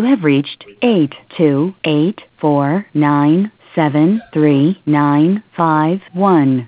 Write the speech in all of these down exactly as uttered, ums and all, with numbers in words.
You have reached eight two eight four nine seven three nine five one.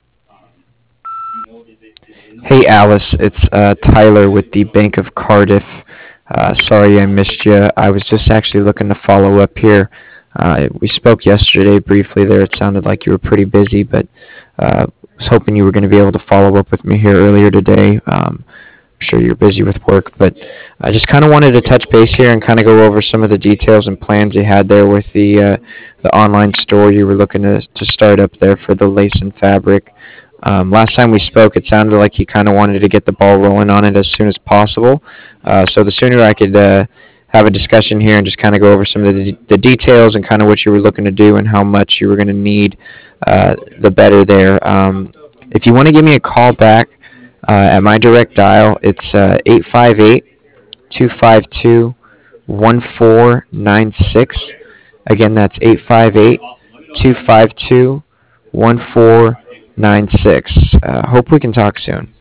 Hey Alice, it's uh, Tyler with the Bank of Cardiff. Uh, sorry I missed you. I was just actually looking to follow up here. Uh, we spoke yesterday briefly there. It sounded like you were pretty busy, but uh, was hoping you were going to be able to follow up with me here earlier today. Um, I'm sure you're busy with work, but I just kind of wanted to touch base here and kind of go over some of the details and plans you had there with the uh, the online store you were looking to to start up there for the lace and fabric. Um, last time we spoke, it sounded like you kind of wanted to get the ball rolling on it as soon as possible. Uh, so the sooner I could uh, have a discussion here and just kind of go over some of the, the details and kind of what you were looking to do and how much you were going to need, uh, the better there. Um, if you want to give me a call back uh, at my direct dial, it's uh, eight five eight, two five two, one four nine six. Again, that's eight five eight, two five two, one four nine six. Uh, hope we can talk soon.